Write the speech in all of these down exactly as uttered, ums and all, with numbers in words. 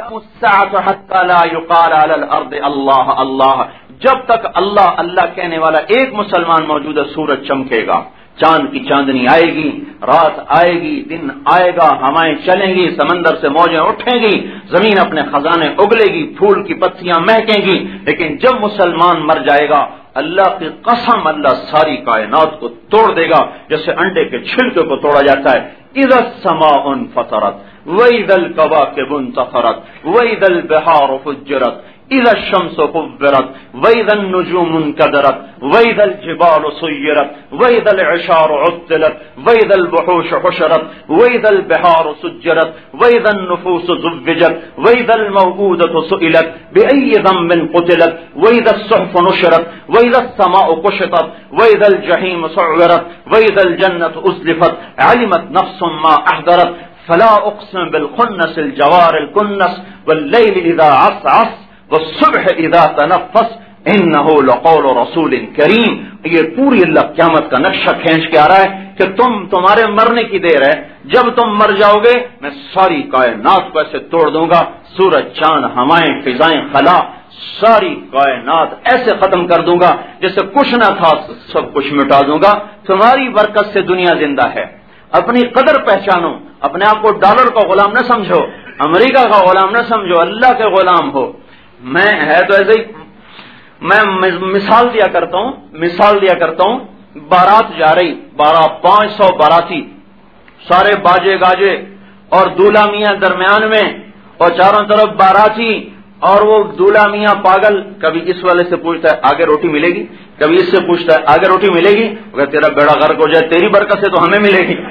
حتى لا يقال على الارض اللہ اللہ، جب تک اللہ اللہ کہنے والا ایک مسلمان موجود ہے سورج چمکے گا، چاند کی چاندنی آئے گی، رات آئے گی، دن آئے گا، ہوائیں چلیں گی، سمندر سے موجیں اٹھیں گی، زمین اپنے خزانے اگلے گی، پھول کی پتیاں مہکیں گی، لیکن جب مسلمان مر جائے گا اللہ کی قسم اللہ ساری کائنات کو توڑ دے گا جیسے انڈے کے چھلکے کو توڑا جاتا ہے۔ اذا السماء انفطرت واذا الكواكب انتثرت واذا البحار فجرت اذا الشمس كورت واذا النجوم انكدرت واذا الجبال سيرت واذا العشار عطلت واذا الوحوش حشرت واذا البحار سجرت واذا النفوس زوجت واذا الموءودة سئلت بأي ذنب قتلت واذا الصحف نشرت واذا السماء كشطت واذا الجحيم سعرت واذا الجنة أزلفت علمت نفس ما أحضرت فلا أقسم بالخنس الجوار الكنس والليل إذا عسعس والصبح اذا تنفس انه لقول رسول کریم۔ یہ پوری اللہ قیامت کا نقشہ کھینچ کے آ رہا ہے کہ تم تمہارے مرنے کی دیر ہے، جب تم مر جاؤ گے میں ساری کائنات کو ایسے توڑ دوں گا، سورج چاند ہوائیں فضائیں خلا ساری کائنات ایسے ختم کر دوں گا جیسے کچھ نہ تھا سب کچھ مٹا دوں گا۔ تمہاری برکت سے دنیا زندہ ہے، اپنی قدر پہچانو، اپنے آپ کو ڈالر کا غلام نہ سمجھو، امریکہ کا غلام نہ سمجھو، اللہ کے غلام ہو۔ میں ہے تو ایسے ہی میں مثال دیا کرتا ہوں مثال دیا کرتا ہوں بارات جا رہی، بارہ پانچ سو باراتی، سارے باجے گاجے اور دولہا میاں درمیان میں اور چاروں طرف باراتی، اور وہ دولہا میاں پاگل کبھی اس والے سے پوچھتا ہے آگے روٹی ملے گی، کبھی اس سے پوچھتا ہے آگے روٹی ملے گی، اگر تیرا بیڑا غرق ہو جائے تیری برکت سے تو ہمیں ملے گی،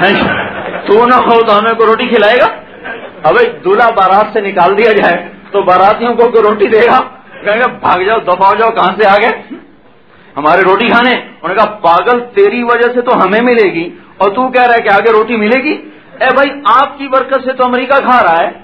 تو نہ ہو تو ہمیں کو روٹی کھلائے گا؟ اب دولہا بارات سے نکال دیا جائے تو باراتیوں کو کوئی روٹی دے گا؟ کہیں گے بھاگ جاؤ دفع ہو جاؤ، کہاں سے آ گئے ہمارے روٹی کھانے؟ انہوں نے کہا پاگل تیری وجہ سے تو ہمیں ملے گی اور تو کہہ رہا ہے کہ آگے روٹی ملے گی۔ اے بھائی آپ کی برکت سے تو امریکہ کھا رہا ہے،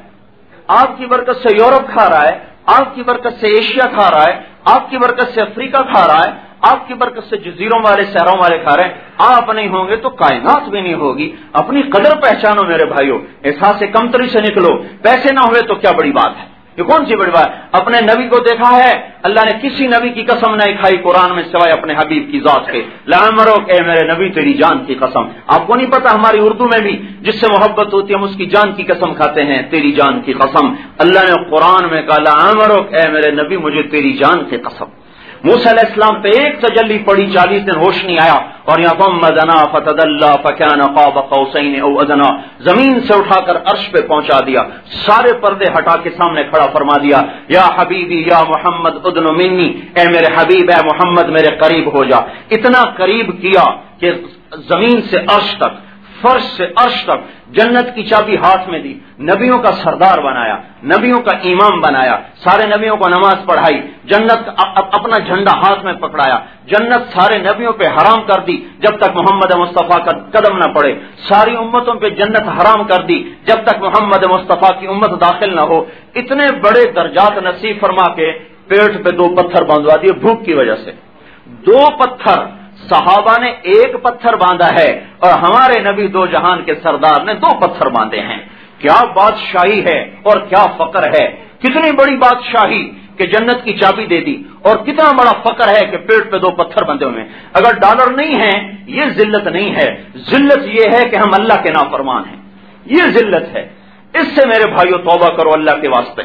آپ کی برکت سے یورپ کھا رہا ہے، آپ کی برکت سے ایشیا کھا رہا ہے، آپ کی برکت سے افریقہ کھا رہا ہے، آپ کی برکت سے جزیروں والے شہروں والے کھا رہے ہیں۔ آپ نہیں ہوں گے تو کائنات بھی نہیں ہوگی۔ اپنی قدر پہچانو میرے بھائیوں، احساس کمتری سے نکلو۔ پیسے نہ ہوئے تو کیا بڑی بات ہے، یہ کون سی بڑی بات؟ اپنے نبی کو دیکھا ہے اللہ نے کسی نبی کی قسم نہیں کھائی قرآن میں سوائے اپنے حبیب کی ذات کے، لعمرک اے میرے نبی تیری جان کی قسم۔ آپ کو نہیں پتا ہماری اردو میں بھی جس سے محبت ہوتی ہے ہم اس کی جان کی قسم کھاتے ہیں، تیری جان کی قسم۔ اللہ نے قرآن میں کہا لعمرک اے میرے نبی مجھے تیری جان کی قسم۔ موسیٰ علیہ السلام پہ ایک تجلی پڑی، چالیس دن ہوش نہیں آیا، اور یہاں ثم دنا فتدلی فکان قاب قوسین او ادنا، زمین سے اٹھا کر عرش پہ پہنچا دیا، سارے پردے ہٹا کے سامنے کھڑا فرما دیا، یا حبیبی یا محمد ادن منی، اے میرے حبیب اے محمد میرے قریب ہو جا۔ اتنا قریب کیا کہ زمین سے عرش تک، فرش سے عرش تک جنت کی چابی ہاتھ میں دی، نبیوں کا سردار بنایا، نبیوں کا امام بنایا، سارے نبیوں کو نماز پڑھائی، جنت اپنا جھنڈا ہاتھ میں پکڑایا، جنت سارے نبیوں پہ حرام کر دی جب تک محمد مصطفیٰ کا قدم نہ پڑے، ساری امتوں پہ جنت حرام کر دی جب تک محمد مصطفیٰ کی امت داخل نہ ہو۔ اتنے بڑے درجات نصیب فرما کے پیٹ پہ دو پتھر باندھوا دیے بھوک کی وجہ سے، دو پتھر۔ صحابہ نے ایک پتھر باندھا ہے اور ہمارے نبی دو جہان کے سردار نے دو پتھر باندھے ہیں۔ کیا بادشاہی ہے اور کیا فقر ہے، کتنی بڑی بادشاہی کہ جنت کی چابی دے دی، اور کتنا بڑا فقر ہے کہ پیٹ پہ دو پتھر بندھے ہوئے ہیں۔ اگر ڈالر نہیں ہے یہ ذلت نہیں ہے، ذلت یہ ہے کہ ہم اللہ کے نافرمان ہیں، یہ ذلت ہے۔ اس سے میرے بھائیو توبہ کرو اللہ کے واسطے،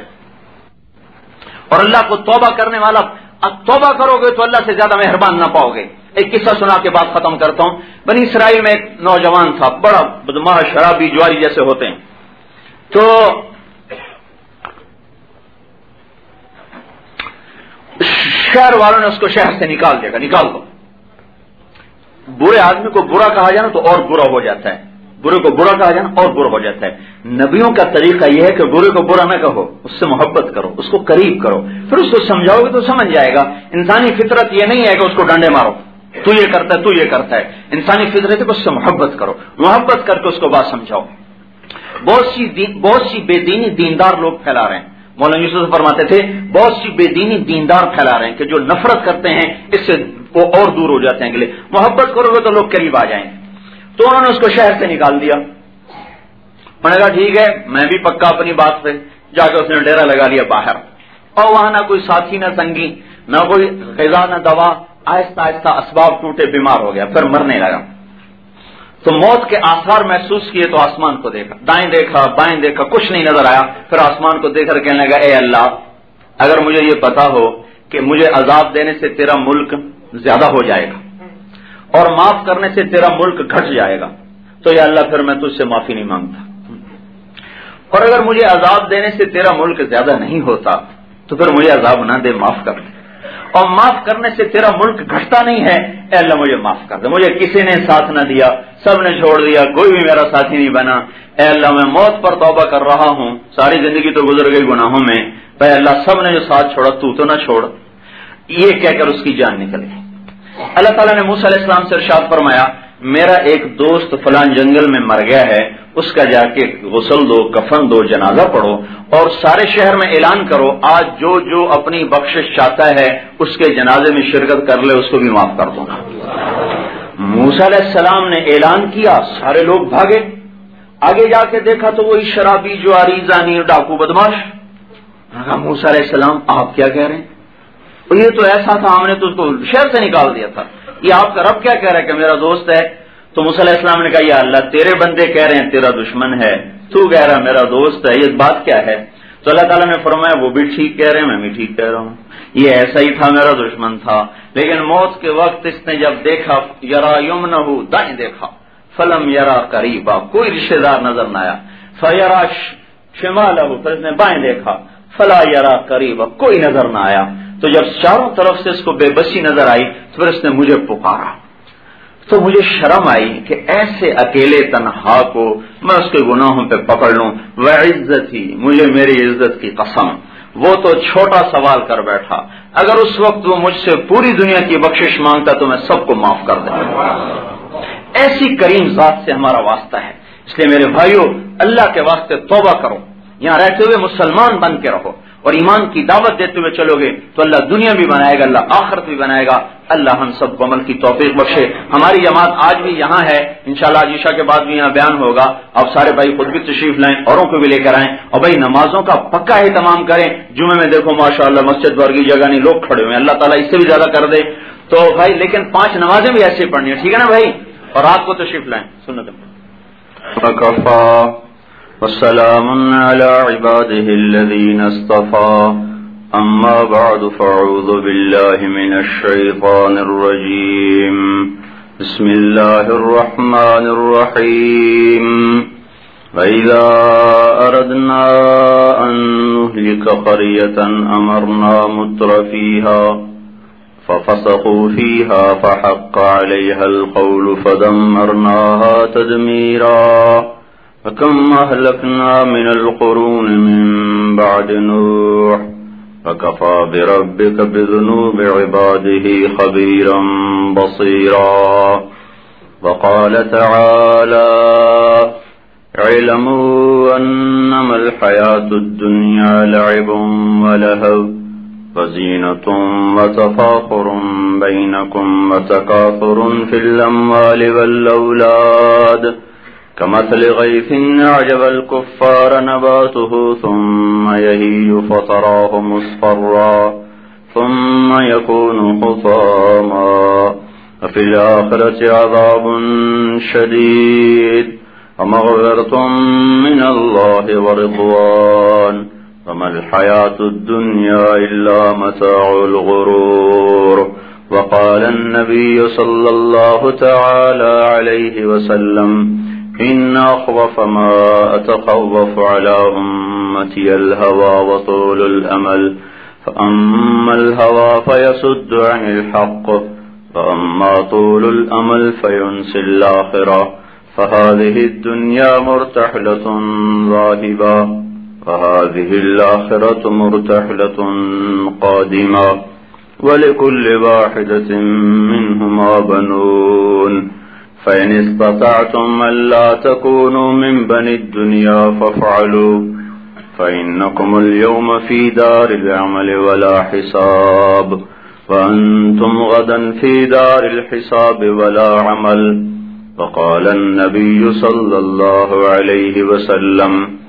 اور اللہ کو توبہ کرنے والا، توبہ کرو گے تو اللہ سے زیادہ مہربان نہ پاؤ گے۔ ایک قصہ سنا کے بعد ختم کرتا ہوں۔ بنی اسرائیل میں ایک نوجوان تھا، بڑا بدماش شرابی جواری جیسے ہوتے ہیں، تو شہر والوں نے اس کو شہر سے نکال دیا، نکال دو۔ برے آدمی کو برا کہا جائے نا تو اور برا ہو جاتا ہے، برے کو برا کہا جائے نا اور برا ہو جاتا ہے۔ نبیوں کا طریقہ یہ ہے کہ برے کو برا نہ کہو، اس سے محبت کرو، اس کو قریب کرو، پھر اس کو سمجھاؤ گے تو سمجھ جائے گا۔ انسانی فطرت یہ نہیں ہے کہ اس کو ڈنڈے مارو، تو یہ کرتا ہے تو یہ کرتا ہے، انسانی فطرت ہے کہ اس سے محبت کرو، محبت کر کے اس کو بات سمجھاؤ۔ بہت سی دین بہت سی بے دینی دیندار لوگ پھیلا رہے ہیں، مولانا یوسف فرماتے تھے بہت سی بے دینی دیندار پھیلا رہے ہیں کہ جو نفرت کرتے ہیں اس سے وہ اور دور ہو جاتے ہیں، کہ محبت کرو گے تو لوگ قریب آ جائیں گے۔ تو انہوں نے اس کو شہر سے نکال دیا۔ انہوں نے کہا ٹھیک ہے میں بھی پکا اپنی بات پہ، جا کے اس نے ڈیرا لگا لیا باہر، اور وہاں نہ کوئی ساتھی نہ سنگی نہ کوئی غذا نہ دوا، آہستہ آہستہ اسباب ٹوٹے، بیمار ہو گیا، پھر مرنے لگا۔ تو موت کے آثار محسوس کیے تو آسمان کو دیکھا، دائیں دیکھا بائیں دیکھا، کچھ نہیں نظر آیا، پھر آسمان کو دیکھ کر کہنے لگا اے اللہ اگر مجھے یہ پتا ہو کہ مجھے عذاب دینے سے تیرا ملک زیادہ ہو جائے گا اور معاف کرنے سے تیرا ملک گھٹ جائے گا تو یا اللہ پھر میں تجھ سے معافی نہیں مانگتا، اور اگر مجھے عذاب دینے سے تیرا ملک زیادہ نہیں ہوتا تو پھر مجھے عذاب نہ دے، معاف کر دے، اور معاف کرنے سے تیرا ملک گھٹتا نہیں ہے، اے اللہ مجھے معاف کر دے، مجھے کسی نے ساتھ نہ دیا، سب نے چھوڑ دیا، کوئی بھی میرا ساتھی نہیں بنا، اے اللہ میں موت پر توبہ کر رہا ہوں، ساری زندگی تو گزر گئی گناہوں میں، اے اللہ سب نے جو ساتھ چھوڑا تو تو نہ چھوڑ، یہ کہہ کر اس کی جان نکل گئی۔ اللہ تعالیٰ نے موسیٰ علیہ السلام سے ارشاد فرمایا میرا ایک دوست فلان جنگل میں مر گیا ہے، اس کا جا کے غسل دو، کفن دو، جنازہ پڑھو، اور سارے شہر میں اعلان کرو آج جو جو اپنی بخشش چاہتا ہے اس کے جنازے میں شرکت کر لے، اس کو بھی معاف کر دوں گا۔ موسیٰ علیہ السلام نے اعلان کیا، سارے لوگ بھاگے، آگے جا کے دیکھا تو وہی شرابی جواری زانی ڈاکو بدماش۔ موسیٰ علیہ السلام آپ کیا کہہ رہے ہیں؟ یہ تو ایسا تھا ہم نے تو اس کو شہر سے نکال دیا تھا، یہ آپ کا رب کیا کہہ رہا ہے کہ میرا دوست ہے؟ تو موسیٰ علیہ السلام نے کہا یا اللہ تیرے بندے کہہ رہے ہیں تیرا دشمن ہے، تو کہہ رہا میرا دوست ہے، یہ بات کیا ہے؟ تو اللہ تعالیٰ نے فرمایا وہ بھی ٹھیک کہہ رہے ہیں، میں بھی ٹھیک کہہ رہا ہوں، یہ ایسا ہی تھا، میرا دشمن تھا، لیکن موت کے وقت اس نے جب دیکھا یرا یمنہ، دائیں دیکھا، فلم یرا قریبا، کوئی رشتہ دار نظر نہ آیا، فیرا شمالہ، پھر اس نے بائیں دیکھا، فلا یرا قریبا، کوئی نظر نہ آیا، تو جب چاروں طرف سے اس کو بے بسی نظر آئی تو پھر اس نے مجھے پکارا، تو مجھے شرم آئی کہ ایسے اکیلے تنہا کو میں اس کے گناہوں پہ پکڑ لوں، وعزتی، مجھے میری عزت کی قسم، وہ تو چھوٹا سوال کر بیٹھا، اگر اس وقت وہ مجھ سے پوری دنیا کی بخشش مانگتا تو میں سب کو معاف کر دیتا۔ ایسی کریم ذات سے ہمارا واسطہ ہے، اس لیے میرے بھائیوں اللہ کے واسطے توبہ کرو، یہاں رہتے ہوئے مسلمان بن کے رہو، اور ایمان کی دعوت دیتے ہوئے چلو گے تو اللہ دنیا بھی بنائے گا، اللہ آخرت بھی بنائے گا۔ اللہ ہم سب کو عمل کی توفیق بخشے۔ ہماری جماعت آج بھی یہاں ہے، انشاءاللہ آج عشاء کے بعد بھی یہاں بیان ہوگا، اب سارے بھائی خود بھی تشریف لائیں، اوروں کو بھی لے کر آئیں، اور بھائی نمازوں کا پکا اہتمام کریں۔ جمعے میں دیکھو ماشاءاللہ مسجد ورگی جگہ نہیں، لوگ کھڑے ہوئے ہیں، اللہ تعالیٰ اس سے بھی زیادہ کر دے، تو بھائی لیکن پانچ نمازیں بھی ایسے پڑھنی ہے، ٹھیک ہے نا بھائی، اور رات کو تشریف لائیں۔ سنت وسلام على عباده الذين اصطفى أما بعد فاعوذ بالله من الشيطان الرجيم بسم الله الرحمن الرحيم وإذا أردنا أن نهلك قرية أمرنا مترفيها ففسقوا فيها فحق عليها القول فدمرناها تدميرا وكم أهلكنا من القرون من بعد نوح وكفى بربك بذنوب عباده خبيرا بصيرا وقال تعالى اعلموا أنما الحياة الدنيا لعب ولهو وزينة وتفاخر بينكم وتكاثر في الأموال والأولاد كمثل غيث أعجب الكفار نباته ثم يهيج فتراه مصفرا ثم يكون حطاما وفي الآخرة عذاب شديد ومغفرة من الله ورضوان وما الحياة الدنيا إلا متاع الغرور وقال النبي صلى الله تعالى عليه وسلم إن أخوف ما أتخوف على أمتي الهوى وطول الأمل فأما الهوى فيسد عن الحق وأما طول الأمل فينسي الآخرة فهذه الدنيا مرتحلة ذاهبة وهذه الآخرة مرتحلة قادمة ولكل واحدة منهما بنون فإن استطعتم ألا تكونوا من بني الدنيا فافعلوا فإنكم اليوم في دار العمل ولا حساب وأنتم غدا في دار الحساب ولا عمل وقال النبي صلى الله عليه وسلم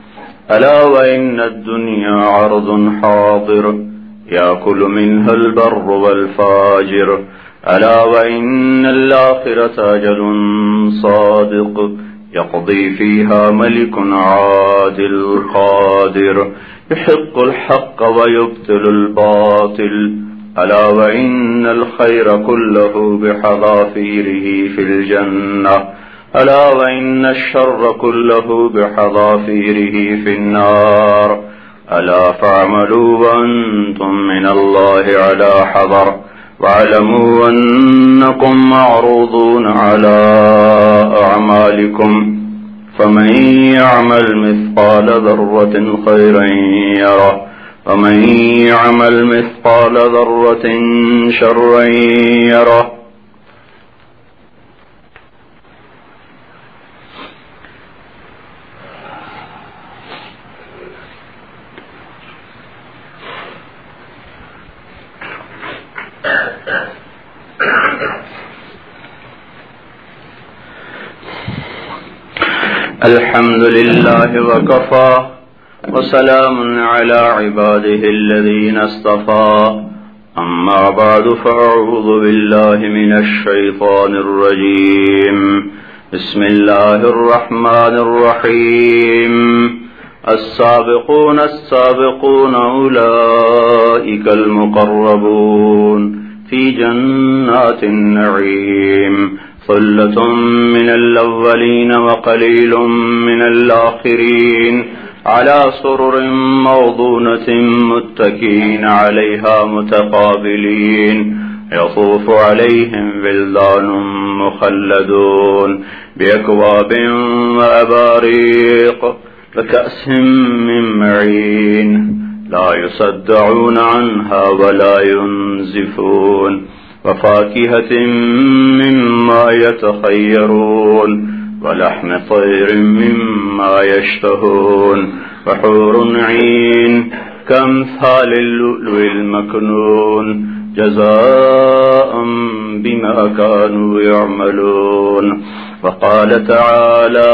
ألا وإن الدنيا عرض حاضر يأكل منها البر والفاجر ألا وإن الآخرة أجل صادق يقضي فيها ملك عادل قادر يحق الحق ويبطل الباطل ألا وإن الخير كله بحذافيره في الجنة ألا وإن الشر كله بحذافيره في النار ألا فاعملوا وأنتم من الله على حذر واعلموا أنكم معروضون على أعمالكم فمن يعمل مثقال ذرة خيرا يره ومن يعمل مثقال ذرة شرا يره. الحمد لله وكفى وسلام على عباده الذين اصطفى أما بعد فأعوذ بالله من الشيطان الرجيم بسم الله الرحمن الرحيم السابقون السابقون أولئك المقربون في جنات النعيم ثلة من الأولين وقليل من الآخرين على سرر موضونة متكئين عليها متقابلين يطوف عليهم ولدان مخلدون بأكواب وأباريق وكأس من معين لا يصدعون عنها ولا ينزفون وفاكهة مما يتخيرون ولحم طير مما يشتهون وحور عين كأمثال اللؤلؤ المكنون جزاء بما كانوا يعملون. وقال تعالى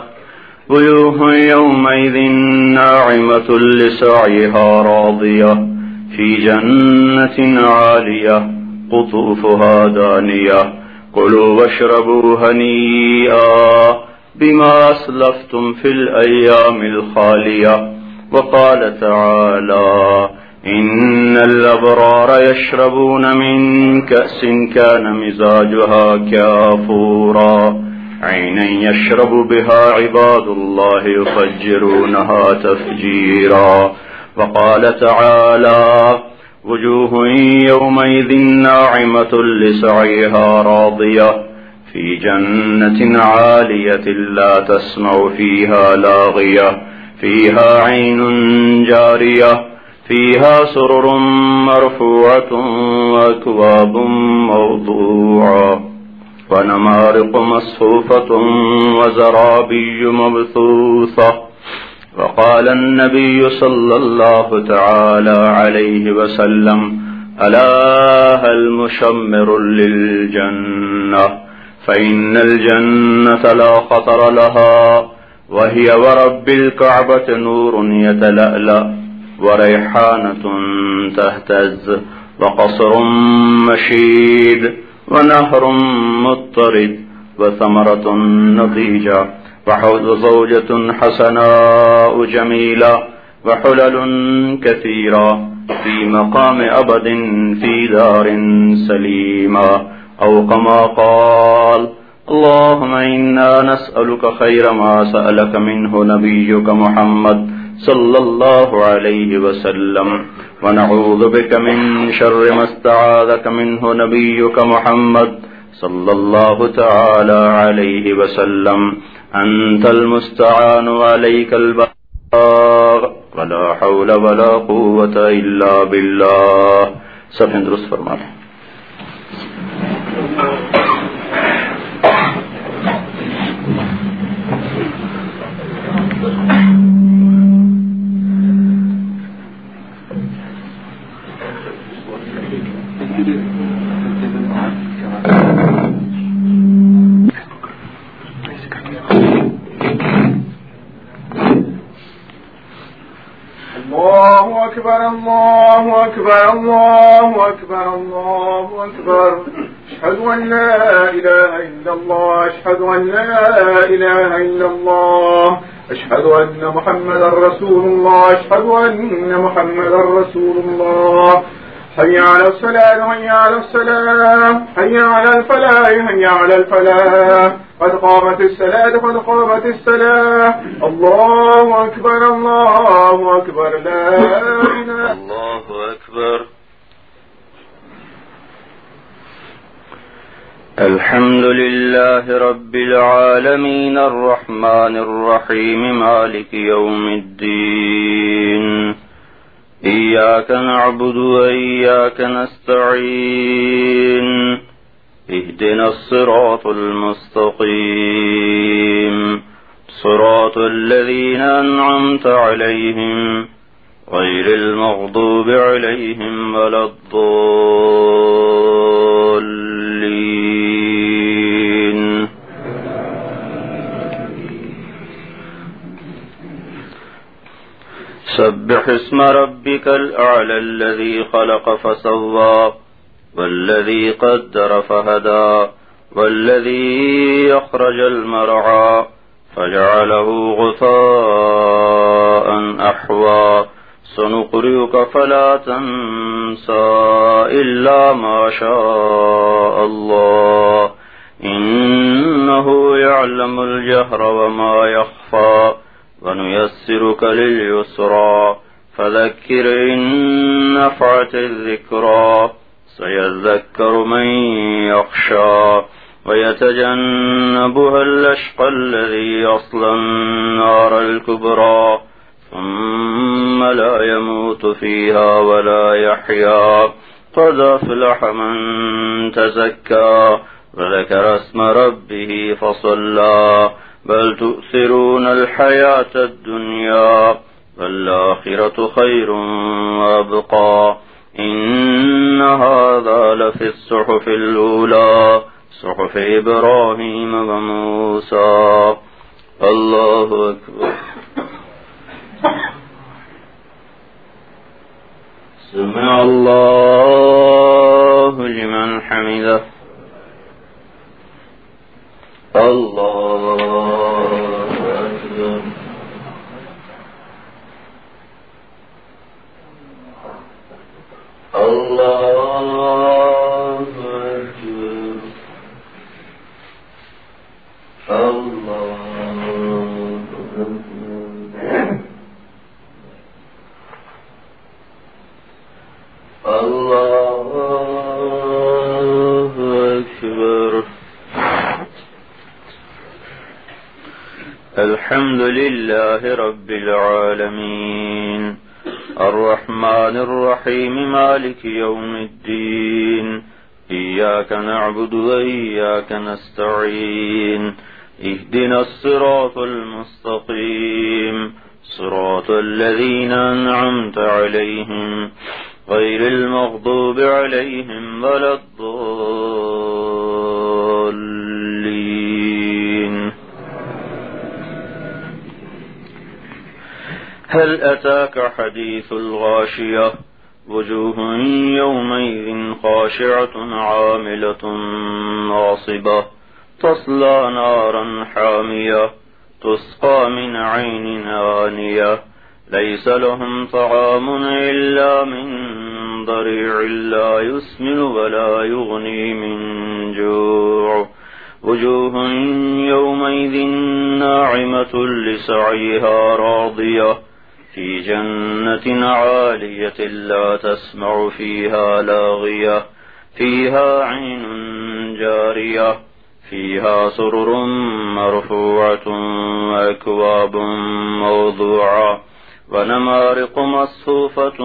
وجوه يومئذ ناعمة لسعيها راضية في جنة عالية قطوفها دانية كلوا واشربوا هنيئا بما أسلفتم في الأيام الخالية. وقال تعالى إن الأبرار يشربون من كأس كان مزاجها كافورا عينا يشرب بها عباد الله يفجرونها تفجيرا. وقال تعالى وجوه يومئذ ناعمة لسعيها راضية في جنة عالية لا تسمع فيها لاغية فيها عين جارية فيها سرر مرفوعة وأكواب موضوعة ونمارق مصفوفة وزرابي مبثوثة. وقال النبي صلى الله تعالى عليه وسلم ألا هل مشمر للجنة فإن الجنة لا خطر لها وهي ورب الكعبة نور يتلألأ وريحانة تهتز وقصر مشيد ونهر مضطرد وثمرة نضيجة وحوض زوجة حسناء جميلة وحلل كثيرة في مقام أبد في دار سليمة أو كما قال اللهم إنا نسألك خير ما سألك منه نبيك محمد صلى الله عليه وسلم ونعوذ بك من شر ما استعاذك منه نبيك محمد صلى الله تعالى عليه وسلم. أنت المستعان وعليك البلاغ ولا حول ولا قوة إلا بالله. سب درست فرمائیں. الله أكبر الله أكبر الله أكبر الله أكبر أشهد أن لا إله إلا الله أشهد أن لا إله إلا الله أشهد أن محمدا رسول الله أشهد أن محمدا رسول الله حي على الصلاة حي على الصلاة حي على الفلاح حي على الفلاح قد قامت الصلاة قد قامت الصلاة الله أكبر الله أكبر لا إله الله أكبر. الحمد لله رب العالمين الرحمن الرحيم مالك يوم الدين إياك نعبد وإياك نستعين اهدنا الصراط المستقيم صراط الذين أنعمت عليهم غير المغضوب عليهم ولا الضالين. سبح اسم ربك الأعلى الذي خلق فسوى والذي قدر فهدى والذي أخرج المرعى فجعله غثاء أحوى سنقرئك فلا تنسى إلا ما شاء الله إنه يعلم الجهر وما يخفى ونيسرك لليسرى فذكر إن نفعت الذكرى سيذكر من يخشى ويتجنبها الأشقى الذي يصلى النار الكبرى ثم لا يموت فيها ولا يحيا قد أفلح من تزكى وذكر اسم ربه فصلى بل تؤثرون الحياة الدنيا والآخرة خير وأبقى إن هذا لفي الصحف الأولى صحف إبراهيم وموسى. الله أكبر. سمع الله لمن حمده. الله أكبر. الله أكبر. الله أكبر. الله أكبر. الحمد لله رب العالمين الرحمن الرحيم مالك يوم الدين إياك نعبد وإياك نستعين اهدنا الصراط المستقيم صراط الذين أنعمت عليهم غير المغضوب عليهم ولا الضالين. هل أتاك حديث الغاشية وجوه يومئذ خاشعة عاملة ناصبة تصلى نارا حامية تسقى من عين آنية ليس لهم طعام إلا من ضريع لا يسمن ولا يغني من جوع وجوه يومئذ ناعمة لسعيها راضية في جنة عالية لا تسمع فيها لاغية فيها عين جارية فيها سرر مرفوعة وأكواب موضوعة ونمارق مصفوفة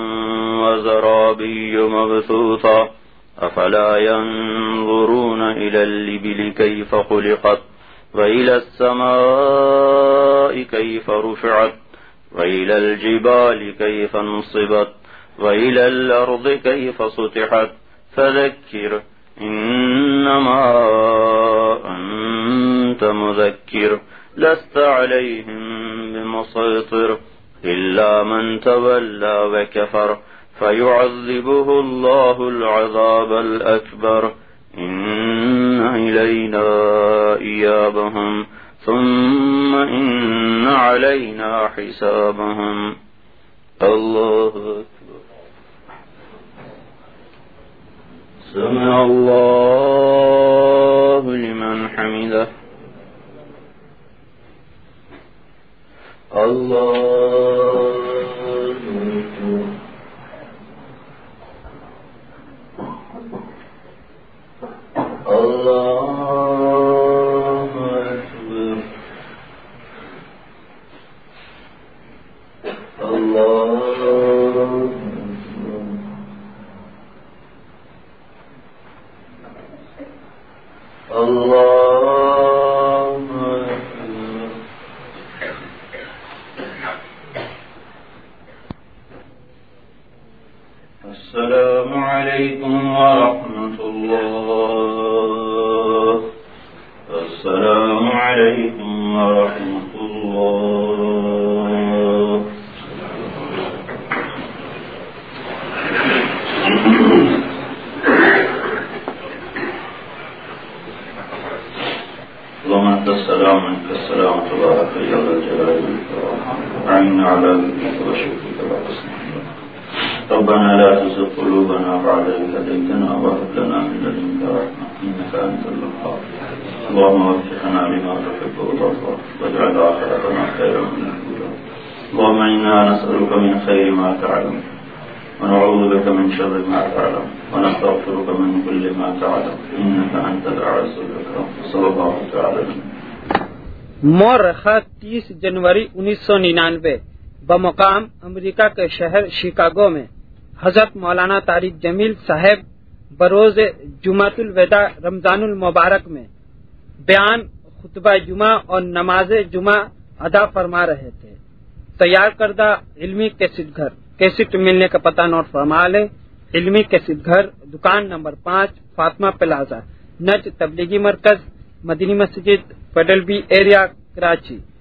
وزرابي مبثوثة أفلا ينظرون إلى الإبل كيف خلقت وإلى السماء كيف رفعت وإلى الجبال كيف نصبت وإلى الأرض كيف سطحت فذكر إنما أنت مذكر لست عليهم بمسيطر إلا من تولى وكفر فيعذبه الله العذاب الأكبر إن إلينا إيابهم ثم إن علينا حسابهم. الله أكبر. سمع الله لمن حمده. الله الله أكبر. الله الله أكبر. السلام عليكم ورحمة الله. السلام عليكم ورحمة الله. اللهم أنت السلام منك السلام تبارك يا ذا الجلال والإكرام أعنا على ذكرك وشكرك وحسن عبادتك. ربنا لا تزغ قلوبنا بعد إذ هديتنا وهب لنا من لدنك رحمة إنك أنت الوهاب. اللهم وفقنا لما تحب وترضى واجعل آخرتنا خيرا من الأولى. اللهم إنا نسألك من خير ما تعلم ونعوذ بك من شر ما تعلم ونستغفرك من كل ما تعلم إنك أنت الأعز الأكرم. صلى الله تعالى عليه. مورخہ تیس جنوری انیس سو ننانوے بمقام امریکہ کے شہر شکاگو میں حضرت مولانا طارق جمیل صاحب بروز جمعۃ الوداع رمضان المبارک میں بیان خطبہ جمعہ اور نماز جمعہ ادا فرما رہے تھے. تیار کردہ علمی کیسٹ گھر کیسٹ ملنے کا پتہ نوٹ فرما لیں. علمی کیسٹ گھر دکان نمبر پانچ فاطمہ پلازا نج تبلیغی مرکز مدنی مسجد فیڈرل بی ایریا کراچی.